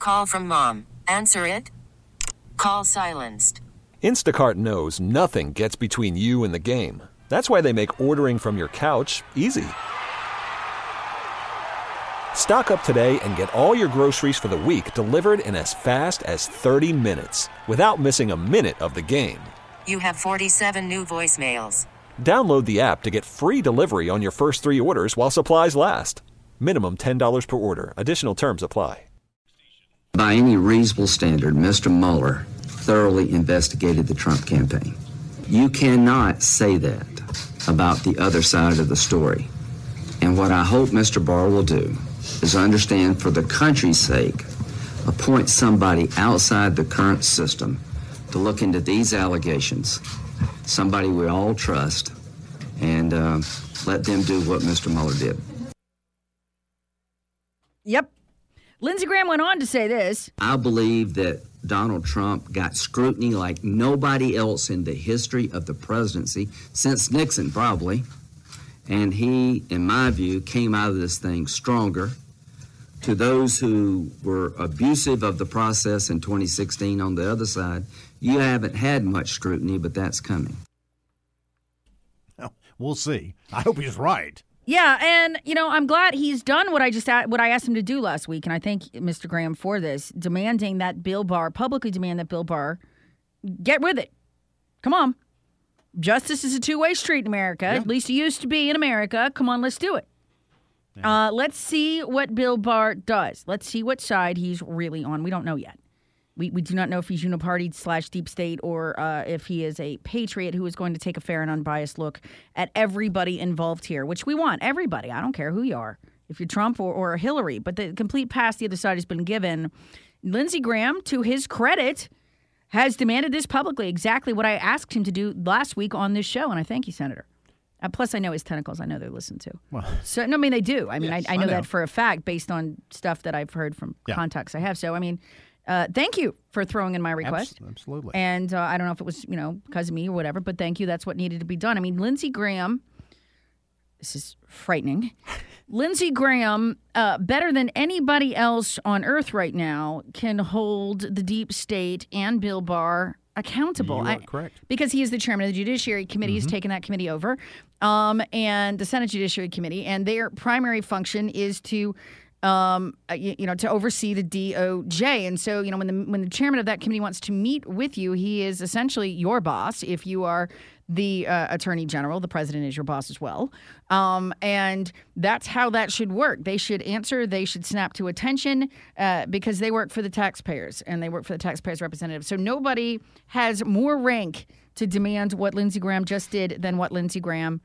Call from mom. Answer it. Call silenced. Instacart knows nothing gets between you and the game. That's why they make ordering from your couch easy. Stock up today and get all your groceries for the week delivered in as fast as 30 minutes without missing a minute of the game. You have 47 new voicemails. Download the app to get free delivery on your first 3 orders while supplies last. Minimum $10 per order. Additional terms apply. By any reasonable standard, Mr. Mueller thoroughly investigated the Trump campaign. You cannot say that about the other side of the story. And what I hope Mr. Barr will do is understand, for the country's sake, appoint somebody outside the current system to look into these allegations, somebody we all trust, and let them do what Mr. Mueller did. Yep. Lindsey Graham went on to say this. I believe that Donald Trump got scrutiny like nobody else in the history of the presidency, since Nixon probably. And he, in my view, came out of this thing stronger. To those who were abusive of the process in 2016 on the other side, you haven't had much scrutiny, but that's coming. Well, we'll see. I hope he's right. Yeah, and, I'm glad he's done what I asked him to do last week, and I thank Mr. Graham for this, publicly demand that Bill Barr get with it. Come on. Justice is a two-way street in America. Yeah. At least it used to be in America. Come on, let's do it. Yeah. Let's see what Bill Barr does. Let's see what side he's really on. We don't know yet. We do not know if he's uniparty / deep state or if he is a patriot who is going to take a fair and unbiased look at everybody involved here, which we want. Everybody. I don't care who you are. If you're Trump or Hillary. But the complete pass the other side has been given. Lindsey Graham, to his credit, has demanded this publicly, exactly what I asked him to do last week on this show. And I thank you, Senator. Plus, I know his tentacles. I know they're listened to. Well, so, no, I mean, they do. I mean, yes, I know that for a fact based on stuff that I've heard from contacts I have. So, I mean, thank you for throwing in my request. Absolutely. And I don't know if it was, because of me or whatever, but thank you. That's what needed to be done. I mean, Lindsey Graham, this is frightening. Lindsey Graham, better than anybody else on earth right now, can hold the deep state and Bill Barr accountable. You are correct. Because he is the chairman of the Judiciary Committee. He's taken that committee over, and the Senate Judiciary Committee, and their primary function is to to oversee the DOJ. And so, when the chairman of that committee wants to meet with you, he is essentially your boss. If you are the attorney general, the president is your boss as well. And that's how that should work. They should answer. They should snap to attention because they work for the taxpayers and they work for the taxpayers' representatives. So nobody has more rank to demand what Lindsey Graham just did than Lindsey Graham.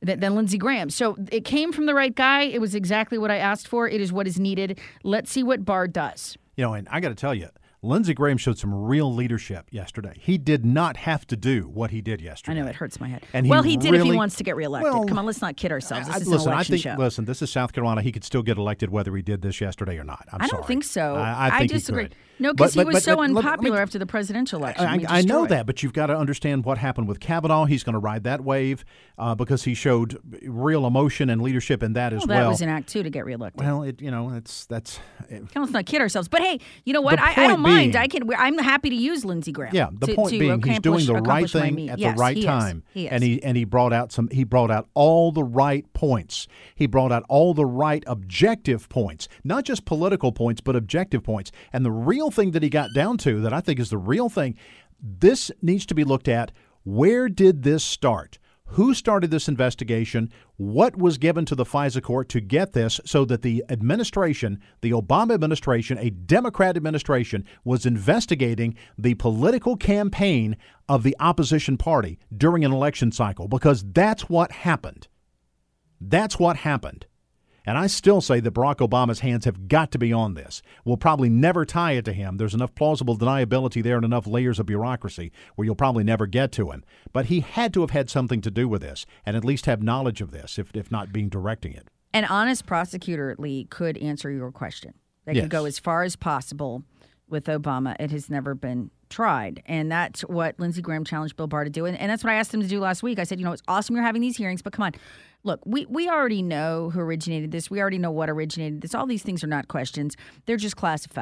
So it came from the right guy. It was exactly what I asked for. It is what is needed. Let's see what Barr does. And I got to tell you, Lindsey Graham showed some real leadership yesterday. He did not have to do what he did yesterday. I know, it hurts my head. And he did if he wants to get reelected. Come on, let's not kid ourselves. This is an election show. Listen, this is South Carolina. He could still get elected whether he did this yesterday or not. I don't think so. I think disagree. He could. No, because he was so unpopular after the presidential election. I know that, but you've got to understand what happened with Kavanaugh. He's going to ride that wave because he showed real emotion and leadership in that as well. That was in Act 2 to get reelected. Well, let's not kid ourselves. But hey, you know what? I don't mind. I'm happy to use Lindsey Graham. Yeah, the point being, he's doing the right thing at the right time, and he brought out all the right points. He brought out all the right objective points, not just political points, but objective points. And the real thing that he got down to, that I think is the real thing, this needs to be looked at. Where did this start? Who started this investigation? What was given to the FISA court to get this so that the administration, the Obama administration, a Democrat administration, was investigating the political campaign of the opposition party during an election cycle? Because that's what happened. That's what happened. And I still say that Barack Obama's hands have got to be on this. We'll probably never tie it to him. There's enough plausible deniability there and enough layers of bureaucracy where you'll probably never get to him. But he had to have had something to do with this and at least have knowledge of this, if not being directing it. An honest prosecutor, Lee, could answer your question. They could go as far as possible with Obama. It has never been tried. And that's what Lindsey Graham challenged Bill Barr to do. And that's what I asked him to do last week. I said, it's awesome you're having these hearings, but come on. Look, we already know who originated this. We already know what originated this. All these things are not questions. They're just classified.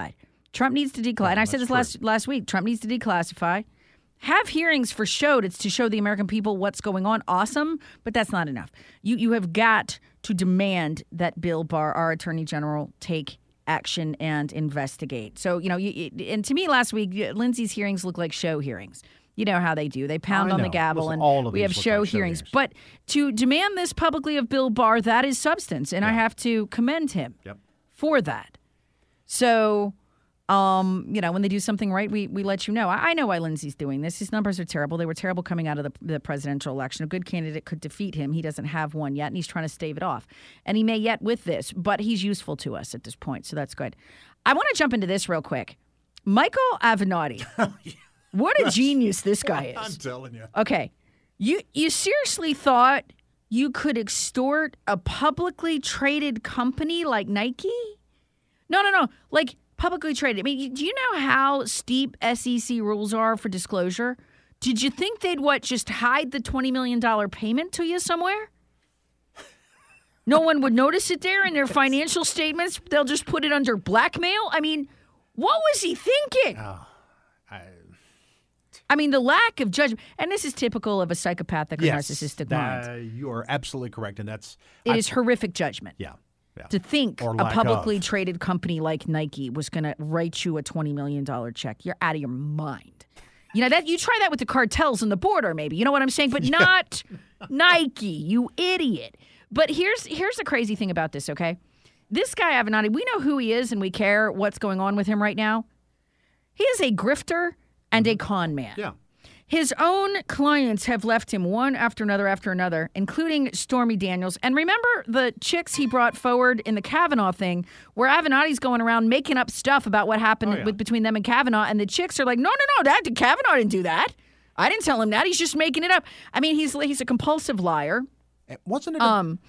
Trump needs to declassify. And I said this last week. Trump needs to declassify. Have hearings for show. It's to show the American people what's going on. Awesome, but that's not enough. You have got to demand that Bill Barr, our Attorney General, take action and investigate. So, and to me last week, Lindsay's hearings look like show hearings. You know how they do. They pound on the gavel, and we have show hearings. But to demand this publicly of Bill Barr, that is substance, and I have to commend him for that. So, when they do something right, we let you know. I know why Lindsay's doing this. His numbers are terrible. They were terrible coming out of the presidential election. A good candidate could defeat him. He doesn't have one yet, and he's trying to stave it off. And he may yet with this, but he's useful to us at this point, so that's good. I want to jump into this real quick. Michael Avenatti. What a genius this guy is. I'm telling you. Okay. You seriously thought you could extort a publicly traded company like Nike? No. Like, publicly traded. I mean, do you know how steep SEC rules are for disclosure? Did you think they'd, just hide the $20 million payment to you somewhere? No one would notice it there in their financial statements? They'll just put it under blackmail? I mean, what was he thinking? I mean, the lack of judgment, and this is typical of a psychopathic or narcissistic mind. You are absolutely correct, and it is horrific judgment. Yeah. To think a publicly traded company like Nike was going to write you a $20 million check. You're out of your mind. That you try that with the cartels on the border, maybe. You know what I'm saying? But not Nike, you idiot. But here's the crazy thing about this, okay? This guy, Avenatti, we know who he is and we care what's going on with him right now. He is a grifter and a con man. Yeah. His own clients have left him one after another, including Stormy Daniels. And remember the chicks he brought forward in the Kavanaugh thing, where Avenatti's going around making up stuff about what happened between them and Kavanaugh, and the chicks are like, no, Kavanaugh didn't do that. I didn't tell him that. He's just making it up. I mean, he's a compulsive liar. Wasn't it? And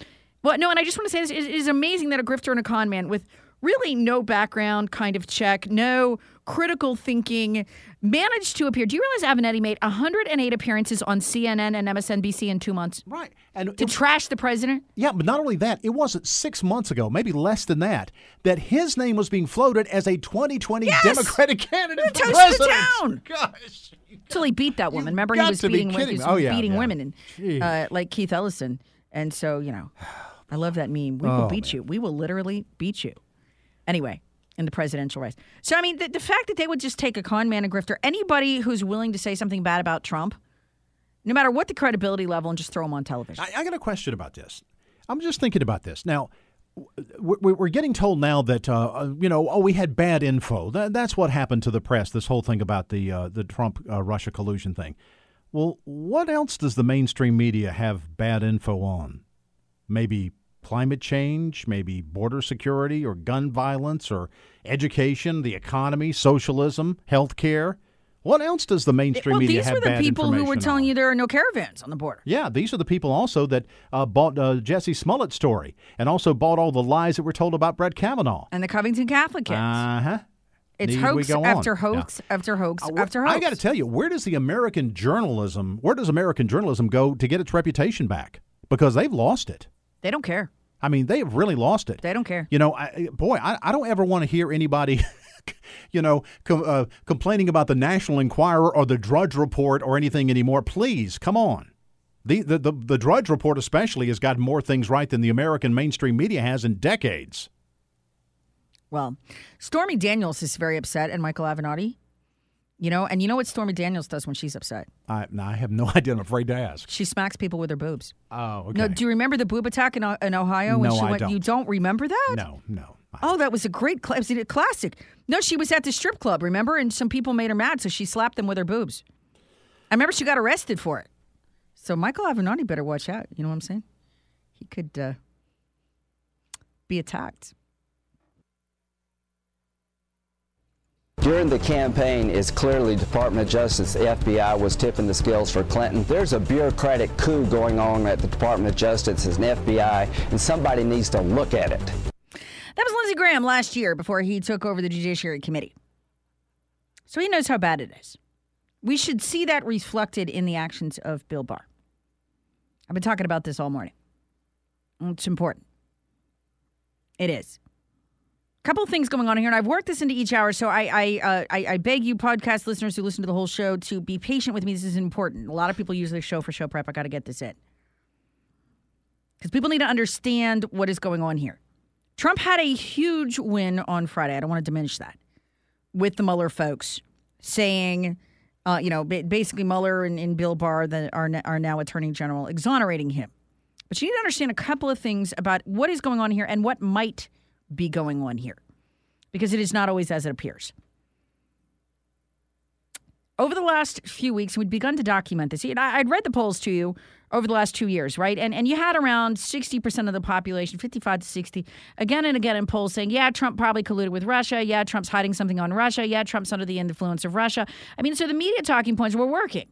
I just want to say this. It is amazing that a grifter and a con man with really no background kind of check, no critical thinking, managed to appear. Do you realize Avenatti made 108 appearances on CNN and MSNBC in 2 months? Right. And to trash the president? Yeah, but not only that, it wasn't 6 months ago, maybe less than that his name was being floated as a 2020 Democratic candidate for president. The town. Gosh. Until he beat that woman. Remember, he was beating women, like Keith Ellison. And so, I love that meme. We will beat you. We will literally beat you. Anyway, in the presidential race. So, I mean, the fact that they would just take a con man and grifter, anybody who's willing to say something bad about Trump, no matter what the credibility level, and just throw him on television. I got a question about this. I'm just thinking about this. Now, we're getting told now that, we had bad info. That's what happened to the press, this whole thing about the Trump-Russia collusion thing. Well, what else does the mainstream media have bad info on? Maybe climate change, maybe border security or gun violence or education, the economy, socialism, health care. What else does the mainstream media have bad information on? These were the people who were telling you there are no caravans on the border. Yeah, these are the people also that bought Jesse Smollett's story and also bought all the lies that were told about Brett Kavanaugh. And the Covington Catholic kids. Uh-huh. It's hoax after hoax after hoax after hoax. I got to tell you, where does American journalism go to get its reputation back? Because they've lost it. They don't care. I mean, they have really lost it. They don't care. I don't ever want to hear anybody, complaining about the National Enquirer or the Drudge Report or anything anymore. Please, come on. The Drudge Report especially has got more things right than the American mainstream media has in decades. Well, Stormy Daniels is very upset, and Michael Avenatti. And you know what Stormy Daniels does when she's upset? I have no idea. I'm afraid to ask. She smacks people with her boobs. Oh, okay. No, do you remember the boob attack in Ohio? When no, she I went, don't. You don't remember that? No. Oh, that was a great classic. No, she was at the strip club, remember? And some people made her mad, so she slapped them with her boobs. I remember she got arrested for it. So Michael Avenatti better watch out. You know what I'm saying? He could be attacked. During the campaign, it's clearly Department of Justice, the FBI was tipping the scales for Clinton. There's a bureaucratic coup going on at the Department of Justice and FBI, and somebody needs to look at it. That was Lindsey Graham last year before he took over the Judiciary Committee. So he knows how bad it is. We should see that reflected in the actions of Bill Barr. I've been talking about this all morning. It's important. It is. Couple of things going on here, and I've worked this into each hour, so I beg you podcast listeners who listen to the whole show to be patient with me. This is important. A lot of people use this show for show prep. I got to get this in. Because people need to understand what is going on here. Trump had a huge win on Friday. I don't want to diminish that. With the Mueller folks saying, basically Mueller and Bill Barr that are now Attorney General exonerating him. But you need to understand a couple of things about what is going on here and what might be going on here, because it is not always as it appears. Over the last few weeks, we'd begun to document this. I'd read the polls to you over the last 2 years, right? And you had around 60% of the population, 55 to 60, again and again in polls saying, yeah, Trump probably colluded with Russia. Yeah, Trump's hiding something on Russia. Yeah, Trump's under the influence of Russia. I mean, so the media talking points were working.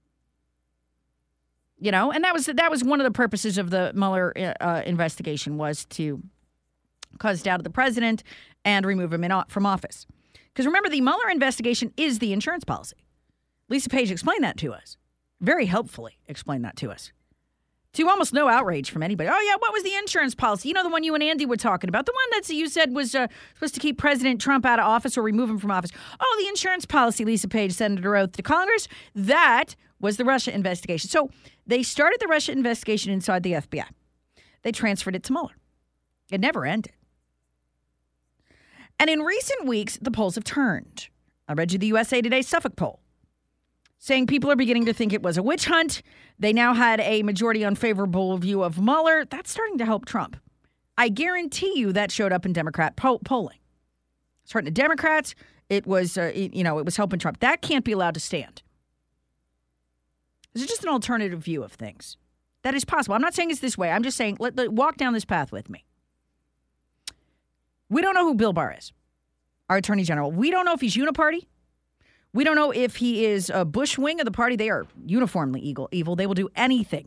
And that was one of the purposes of the Mueller investigation, was to cause doubt of the president and remove him from office. Because remember, the Mueller investigation is the insurance policy. Lisa Page explained that to us. Very helpfully explained that to us. To almost no outrage from anybody. Oh, yeah, what was the insurance policy? The one you and Andy were talking about. The one that you said was supposed to keep President Trump out of office or remove him from office. Oh, the insurance policy, Lisa Page sent under oath to Congress. That was the Russia investigation. So they started the Russia investigation inside the FBI. They transferred it to Mueller. It never ended. And in recent weeks, the polls have turned. I read you the USA Today Suffolk poll, saying people are beginning to think it was a witch hunt. They now had a majority unfavorable view of Mueller. That's starting to help Trump. I guarantee you that showed up in Democrat polling. It's hurting the Democrats. It was, it was helping Trump. That can't be allowed to stand. This is just an alternative view of things. That is possible. I'm not saying it's this way. I'm just saying, walk down this path with me. We don't know who Bill Barr is, our Attorney General. We don't know if he's uniparty. We don't know if he is a Bush wing of the party. They are uniformly evil. They will do anything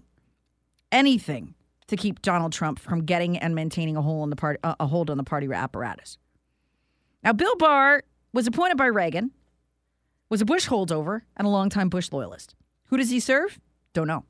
to keep Donald Trump from getting and maintaining a hold on the party apparatus. Now, Bill Barr was appointed by Reagan, was a Bush holdover, and a longtime Bush loyalist. Who does he serve? Don't know.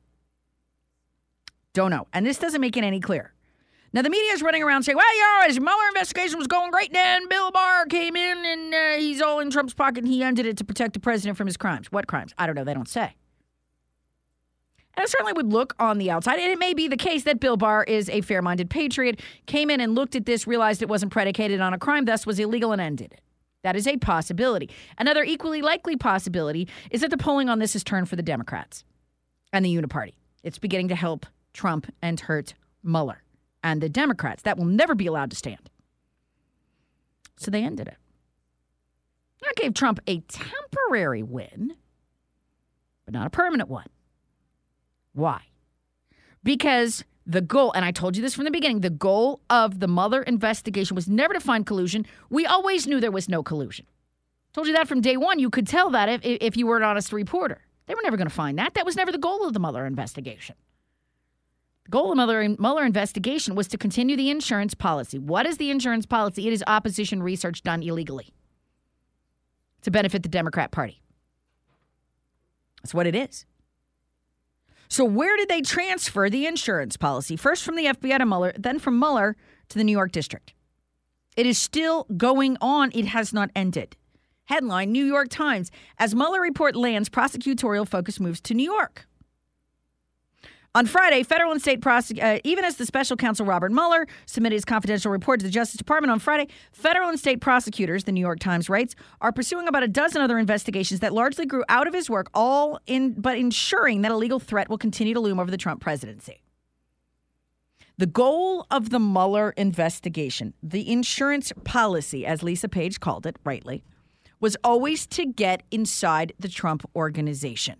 And this doesn't make it any clearer. Now, the media is running around saying, well, his Mueller investigation was going great, then Bill Barr came in and he's all in Trump's pocket and he ended it to protect the president from his crimes. What crimes? I don't know. They don't say. And it certainly would look on the outside, and it may be the case that Bill Barr is a fair-minded patriot, came in and looked at this, realized it wasn't predicated on a crime, thus was illegal, and ended it. That is a possibility. Another equally likely possibility is that the polling on this has turned for the Democrats and the Uniparty. It's beginning to help Trump and hurt Mueller and the Democrats. That will never be allowed to stand. So they ended it. That gave Trump a temporary win, but not a permanent one. Why? Because the goal, and I told you this from the beginning, the goal of the Mueller investigation was never to find collusion. We always knew there was no collusion. Told you that from day one. You could tell that if you were an honest reporter. They were never going to find that. That was never the goal of the Mueller investigation. The goal of the Mueller investigation was to continue the insurance policy. What is the insurance policy? It is opposition research done illegally to benefit the Democrat Party. That's what it is. So where did they transfer the insurance policy? First from the FBI to Mueller, then from Mueller to the New York District. It is still going on. It has not ended. Headline, New York Times. As Mueller report lands, prosecutorial focus moves to New York. On Friday, federal and state even as the special counsel Robert Mueller submitted his confidential report to the Justice Department on Friday, federal and state prosecutors, the New York Times writes, are pursuing about a dozen other investigations that largely grew out of his work, but ensuring that a legal threat will continue to loom over the Trump presidency. The goal of the Mueller investigation, the insurance policy, as Lisa Page called it, rightly, was always to get inside the Trump organization.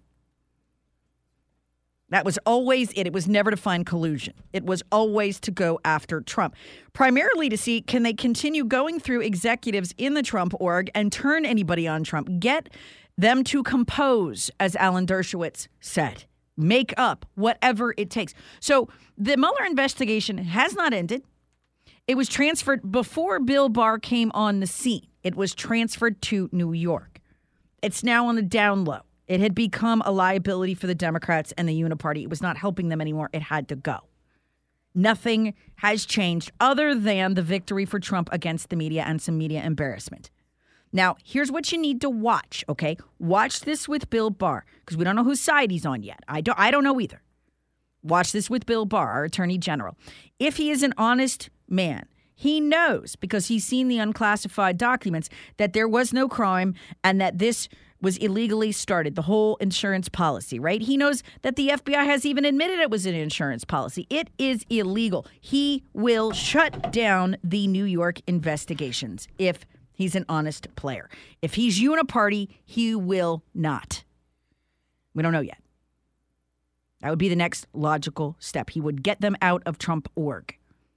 That was always it. It was never to find collusion. It was always to go after Trump, primarily to see, can they continue going through executives in the Trump org and turn anybody on Trump, get them to compose, as Alan Dershowitz said, make up whatever it takes. So the Mueller investigation has not ended. It was transferred before Bill Barr came on the scene. It was transferred to New York. It's now on the down low. It had become a liability for the Democrats and the Uniparty. It was not helping them anymore. It had to go. Nothing has changed other than the victory for Trump against the media and some media embarrassment. Now, here's what you need to watch, okay? Watch this with Bill Barr, because we don't know whose side he's on yet. I don't know either. Watch this with Bill Barr, our Attorney General. If he is an honest man, he knows, because he's seen the unclassified documents, that there was no crime and that this was illegally started, the whole insurance policy, right? He knows that the FBI has even admitted it was an insurance policy. It is illegal. He will shut down the New York investigations if he's an honest player. If he's uniparty, he will not. We don't know yet. That would be the next logical step. He would get them out of Trump.org.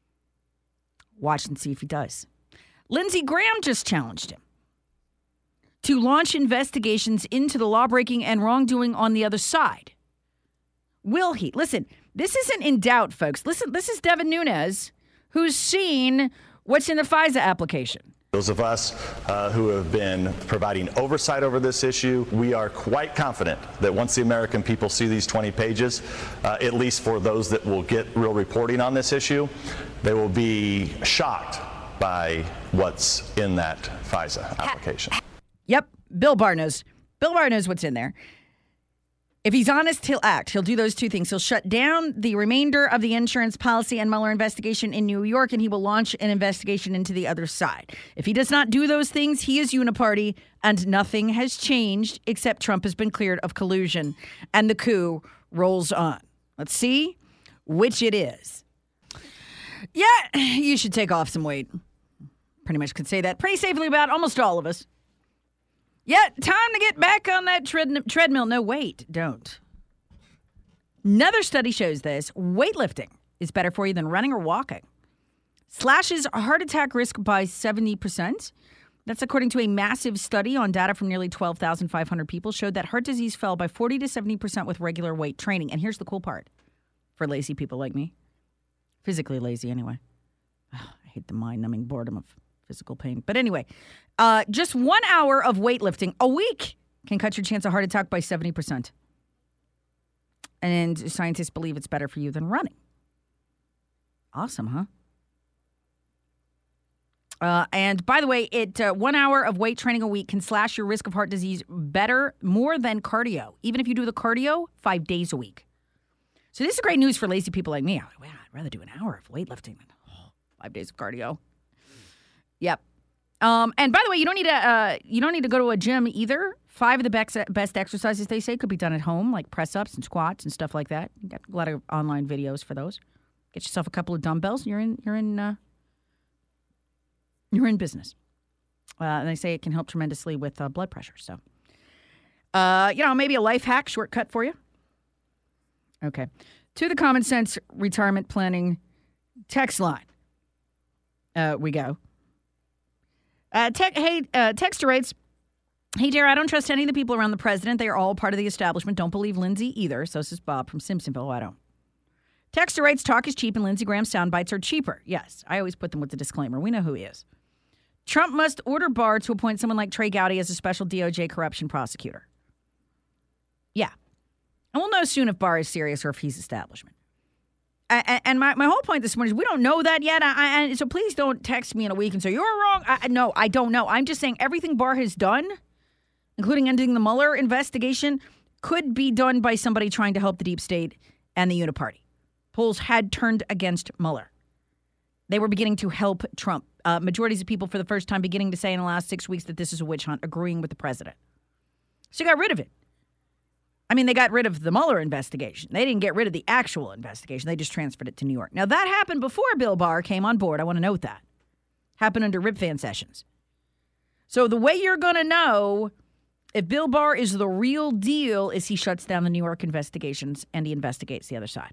Watch and see if he does. Lindsey Graham just challenged him to launch investigations into the lawbreaking and wrongdoing on the other side. Will he? Listen, this isn't in doubt, folks. Listen, this is Devin Nunes, who's seen what's in the FISA application. Those of us who have been providing oversight over this issue, we are quite confident that once the American people see these 20 pages, at least for those that will get real reporting on this issue, they will be shocked by what's in that FISA application. Yep, Bill Barr knows. Bill Barr knows what's in there. If he's honest, he'll act. He'll do those two things. He'll shut down the remainder of the insurance policy and Mueller investigation in New York, and he will launch an investigation into the other side. If he does not do those things, he is uniparty, and nothing has changed except Trump has been cleared of collusion, and the coup rolls on. Let's see which it is. Yeah, you should take off some weight. Pretty much could say that pretty safely about almost all of us. Yeah, time to get back on that treadmill. No, wait, don't. Another study shows this. Weightlifting is better for you than running or walking. Slashes heart attack risk by 70%. That's according to a massive study on data from nearly 12,500 people, showed that heart disease fell by 40 to 70% with regular weight training. And here's the cool part for lazy people like me. Physically lazy, anyway. I hate the mind-numbing boredom of physical pain. But anyway, just 1 hour of weightlifting a week can cut your chance of heart attack by 70%. And scientists believe it's better for you than running. Awesome, huh? And by the way, 1 hour of weight training a week can slash your risk of heart disease more than cardio. Even if you do the cardio 5 days a week. So this is great news for lazy people like me. I'd rather do an hour of weightlifting than 5 days of cardio. Yep. And by the way, you don't need to go to a gym either. 5 of the best exercises, they say, could be done at home, like press-ups and squats and stuff like that. You got a lot of online videos for those. Get yourself a couple of dumbbells. You're in business. And they say it can help tremendously with blood pressure. So, maybe a life hack shortcut for you. Okay. To the Common Sense Retirement Planning text line. We go. Texter writes, "Hey, Jared, I don't trust any of the people around the president. They are all part of the establishment. Don't believe Lindsey either." So this is Bob from Simpsonville. I don't. Texter writes, "Talk is cheap and Lindsey Graham's sound bites are cheaper." Yes, I always put them with the disclaimer. We know who he is. Trump must order Barr to appoint someone like Trey Gowdy as a special DOJ corruption prosecutor. Yeah. And we'll know soon if Barr is serious or if he's establishment. And my whole point this morning is we don't know that yet. And so please don't text me in a week and say, you're wrong. No, I don't know. I'm just saying everything Barr has done, including ending the Mueller investigation, could be done by somebody trying to help the deep state and the uniparty. Polls had turned against Mueller. They were beginning to help Trump. Majorities of people for the first time beginning to say in the last 6 weeks that this is a witch hunt, agreeing with the president. So you got rid of it. I mean, they got rid of the Mueller investigation. They didn't get rid of the actual investigation. They just transferred it to New York. Now, that happened before Bill Barr came on board. I want to note that. Happened under Rip Van Sessions. So the way you're going to know if Bill Barr is the real deal is he shuts down the New York investigations and he investigates the other side.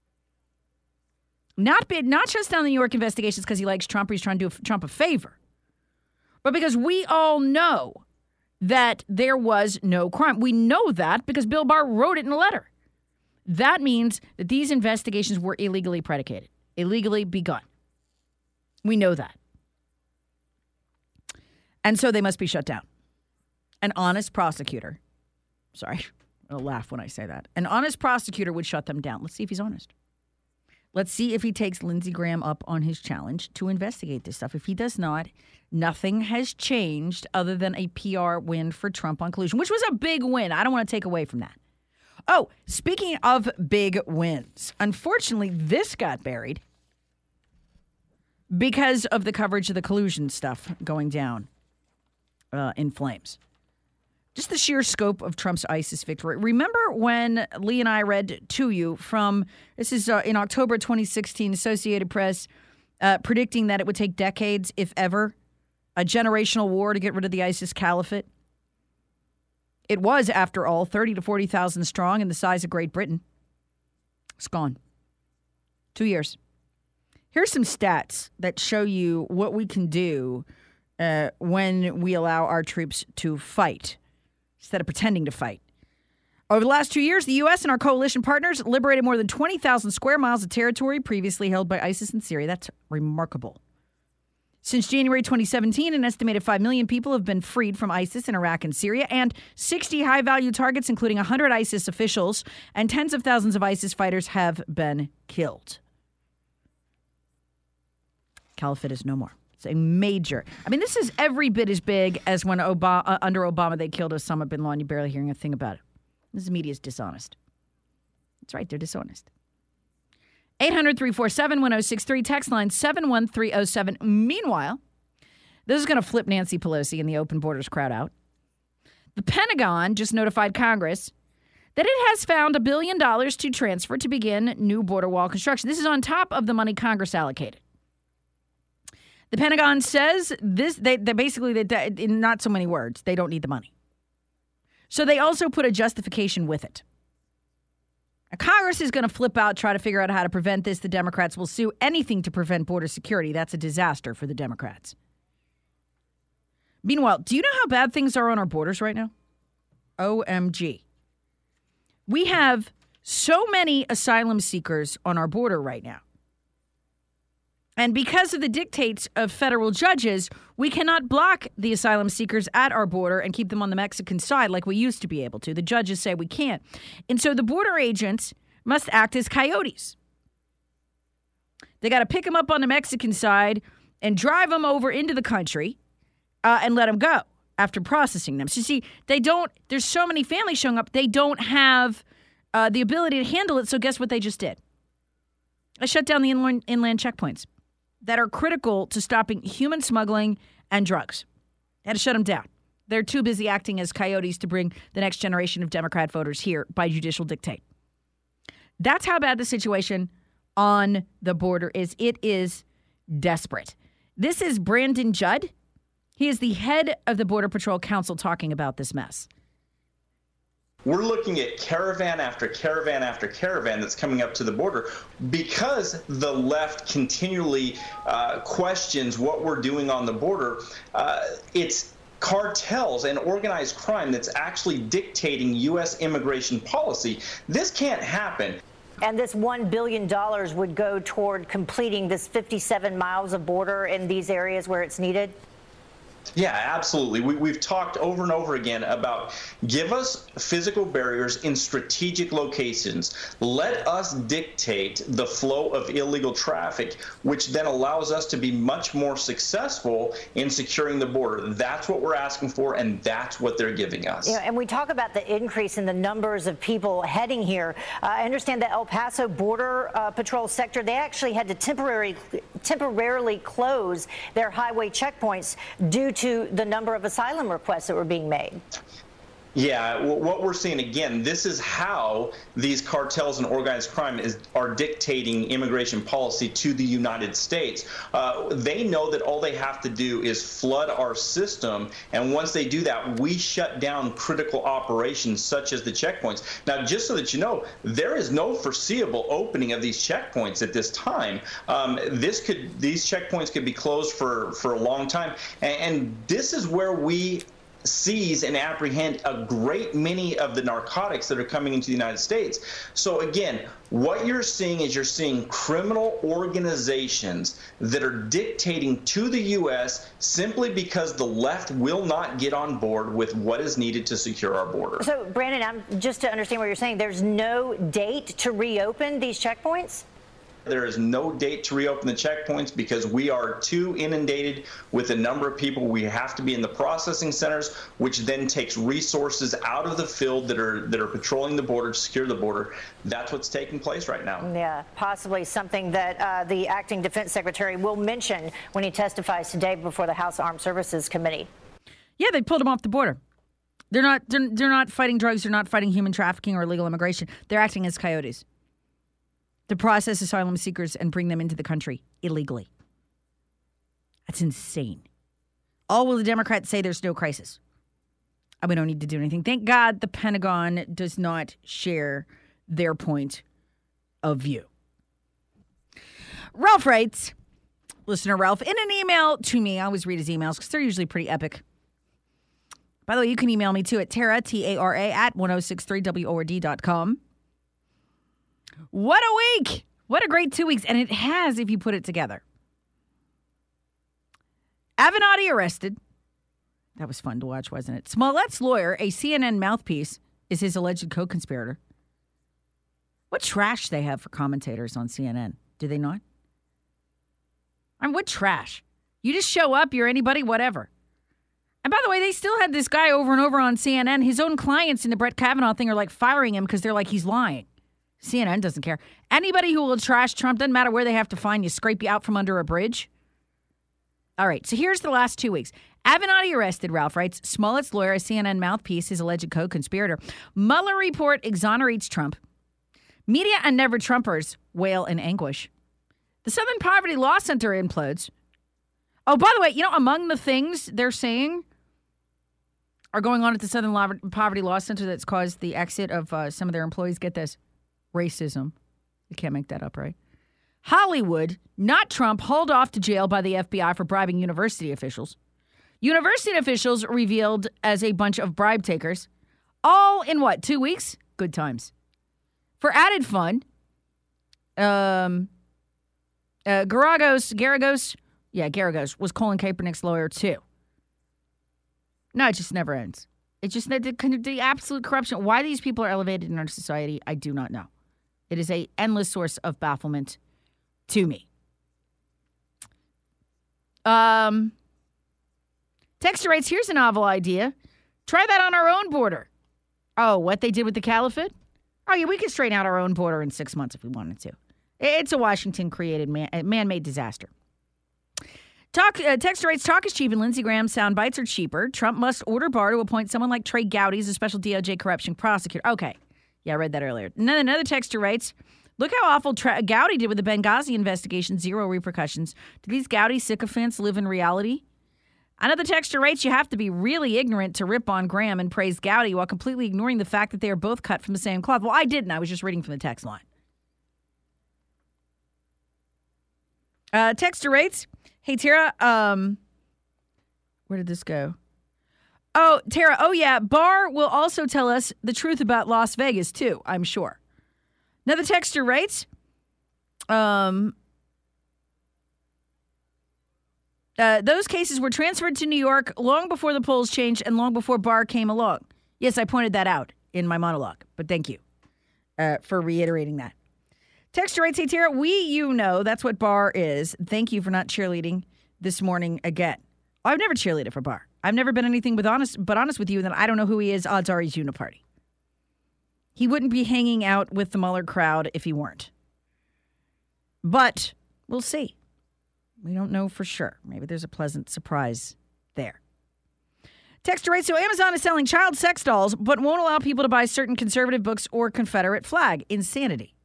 Not shuts down the New York investigations because he likes Trump or he's trying to do Trump a favor, but because we all know that there was no crime. We know that because Bill Barr wrote it in a letter. That means that these investigations were illegally predicated, illegally begun. We know that. And so they must be shut down. An honest prosecutor, sorry, I'll laugh when I say that. An honest prosecutor would shut them down. Let's see if he's honest. Let's see if he takes Lindsey Graham up on his challenge to investigate this stuff. If he does not, nothing has changed other than a PR win for Trump on collusion, which was a big win. I don't want to take away from that. Oh, speaking of big wins, unfortunately, this got buried because of the coverage of the collusion stuff going down in flames. Just the sheer scope of Trump's ISIS victory. Remember when Lee and I read to you from, this is in October 2016, Associated Press, predicting that it would take decades, if ever, a generational war to get rid of the ISIS caliphate? It was, after all, 30 to 40,000 strong and the size of Great Britain. It's gone. 2 years. Here's some stats that show you what we can do when we allow our troops to fight instead of pretending to fight. Over the last 2 years, the U.S. and our coalition partners liberated more than 20,000 square miles of territory previously held by ISIS in Syria. That's remarkable. Since January 2017, an estimated 5 million people have been freed from ISIS in Iraq and Syria, and 60 high-value targets, including 100 ISIS officials, and tens of thousands of ISIS fighters have been killed. Caliphate is no more. It's a major. I mean, this is every bit as big as when under Obama they killed Osama bin Laden. You're barely hearing a thing about it. This media is dishonest. That's right, they're dishonest. 800-347-1063, text line 71307. Meanwhile, this is going to flip Nancy Pelosi and the open borders crowd out. The Pentagon just notified Congress that it has found $1 billion to transfer to begin new border wall construction. This is on top of the money Congress allocated. The Pentagon says this, they basically, in not so many words, they don't need the money. So they also put a justification with it. Now, Congress is going to flip out, try to figure out how to prevent this. The Democrats will sue anything to prevent border security. That's a disaster for the Democrats. Meanwhile, do you know how bad things are on our borders right now? OMG. We have so many asylum seekers on our border right now. And because of the dictates of federal judges, we cannot block the asylum seekers at our border and keep them on the Mexican side like we used to be able to. The judges say we can't. And so the border agents must act as coyotes. They got to pick them up on the Mexican side and drive them over into the country and let them go after processing them. So see, there's so many families showing up, they don't have the ability to handle it. So guess what they just did? I shut down the inland checkpoints that are critical to stopping human smuggling and drugs. Had to shut them down. They're too busy acting as coyotes to bring the next generation of Democrat voters here by judicial dictate. That's how bad the situation on the border is. It is desperate. This is Brandon Judd. He is the head of the Border Patrol Council talking about this mess. We're looking at caravan after caravan after caravan that's coming up to the border because the left continually questions what we're doing on the border. It's cartels and organized crime that's actually dictating U.S. immigration policy. This can't happen. And this $1 billion would go toward completing this 57 miles of border in these areas where it's needed? Yeah, absolutely. We've talked over and over again about give us physical barriers in strategic locations. Let us dictate the flow of illegal traffic, which then allows us to be much more successful in securing the border. That's what we're asking for, and that's what they're giving us. Yeah, and we talk about the increase in the numbers of people heading here. I understand the El Paso Border Patrol sector, they actually had to temporarily close their highway checkpoints due to the number of asylum requests that were being made. Yeah, what we're seeing, again, this is how these cartels and organized crime are dictating immigration policy to the United States. They know that all they have to do is flood our system, and once they do that, we shut down critical operations such as the checkpoints. Now, just so that you know, there is no foreseeable opening of these checkpoints at this time. These checkpoints could be closed for a long time, and this is where we seize and apprehend a great many of the narcotics that are coming into the United States. So again, what you're seeing is you're seeing criminal organizations that are dictating to the U.S. simply because the left will not get on board with what is needed to secure our border. So, Brandon, just to understand what you're saying, there's no date to reopen these checkpoints? There is no date to reopen the checkpoints because we are too inundated with the number of people. We have to be in the processing centers, which then takes resources out of the field that are patrolling the border to secure the border. That's what's taking place right now. Yeah, possibly something that the acting defense secretary will mention when he testifies today before the House Armed Services Committee. Yeah, they pulled him off the border. They're not fighting drugs. They're not fighting human trafficking or illegal immigration. They're acting as coyotes to process asylum seekers and bring them into the country illegally. That's insane. All will the Democrats say there's no crisis. And we don't need to do anything. Thank God the Pentagon does not share their point of view. Ralph writes, listener Ralph, in an email to me, I always read his emails because they're usually pretty epic. By the way, you can email me too at Tara, T-A-R-A, at 1063WORD.com. What a week! What a great 2 weeks. And it has, if you put it together. Avenatti arrested. That was fun to watch, wasn't it? Smollett's lawyer, a CNN mouthpiece, is his alleged co-conspirator. What trash they have for commentators on CNN. Do they not? I mean, what trash? You just show up, you're anybody, whatever. And by the way, they still had this guy over and over on CNN. His own clients in the Brett Kavanaugh thing are like firing him because they're like, he's lying. CNN doesn't care. Anybody who will trash Trump, doesn't matter where they have to find you, scrape you out from under a bridge. All right, so here's the last 2 weeks. Avenatti arrested, Ralph writes. Smollett's lawyer, a CNN mouthpiece, his alleged co-conspirator. Mueller report exonerates Trump. Media and never Trumpers wail in anguish. The Southern Poverty Law Center implodes. Oh, by the way, among the things they're saying are going on at the Southern Poverty Law Center that's caused the exit of some of their employees. Get this. Racism. You can't make that up, right? Hollywood, not Trump, hauled off to jail by the FBI for bribing university officials. University officials revealed as a bunch of bribe takers. All in what, 2 weeks? Good times. For added fun, Garagos was Colin Kaepernick's lawyer too. No, it just never ends. It just the absolute corruption. Why these people are elevated in our society, I do not know. It is an endless source of bafflement to me. Texter writes, here's a novel idea. Try that on our own border. Oh, what they did with the caliphate? Oh, yeah, we could straighten out our own border in 6 months if we wanted to. It's a Washington-created man-made disaster. Texter writes, talk is cheap and Lindsey Graham sound bites are cheaper. Trump must order Barr to appoint someone like Trey Gowdy as a special DOJ corruption prosecutor. Okay. Yeah, I read that earlier. Another texter writes, look how awful Gowdy did with the Benghazi investigation. Zero repercussions. Do these Gowdy sycophants live in reality? Another texter writes, you have to be really ignorant to rip on Graham and praise Gowdy while completely ignoring the fact that they are both cut from the same cloth. Well, I didn't. I was just reading from the text line. Texter writes, hey, Tara, where did this go? Oh, Tara, oh, yeah, Barr will also tell us the truth about Las Vegas, too, I'm sure. Another texter writes, those cases were transferred to New York long before the polls changed and long before Barr came along. Yes, I pointed that out in my monologue, but thank you for reiterating that. Texter writes, hey, Tara, that's what Barr is. Thank you for not cheerleading this morning again. Oh, I've never cheerleaded for Barr. I've never been anything but honest with you that I don't know who he is. Odds are he's uniparty. He wouldn't be hanging out with the Mueller crowd if he weren't. But we'll see. We don't know for sure. Maybe there's a pleasant surprise there. Texter writes, so Amazon is selling child sex dolls, but won't allow people to buy certain conservative books or Confederate flag. Insanity.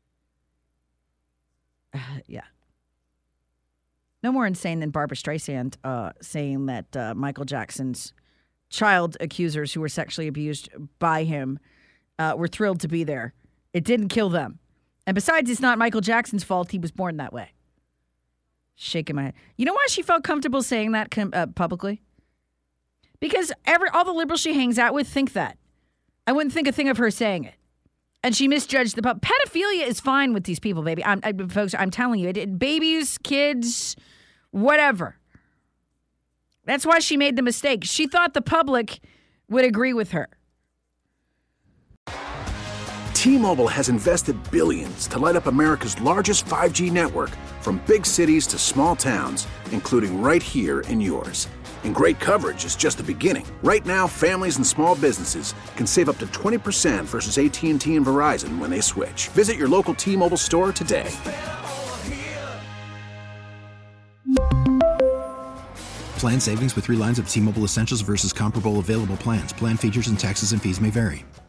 Yeah. No more insane than Barbara Streisand saying that Michael Jackson's child accusers who were sexually abused by him were thrilled to be there. It didn't kill them. And besides, it's not Michael Jackson's fault. He was born that way. Shaking my head. You know why she felt comfortable saying that publicly? Because all the liberals she hangs out with think that. I wouldn't think a thing of her saying it. And she misjudged the pedophilia is fine with these people, baby. Folks, I'm telling you, babies, kids, whatever. That's why she made the mistake. She thought the public would agree with her. T-Mobile has invested billions to light up America's largest 5G network, from big cities to small towns, including right here in yours. And great coverage is just the beginning. Right now, families and small businesses can save up to 20% versus AT&T and Verizon when they switch. Visit your local T-Mobile store today. Plan savings with 3 lines of T-Mobile Essentials versus comparable available plans. Plan features and taxes and fees may vary.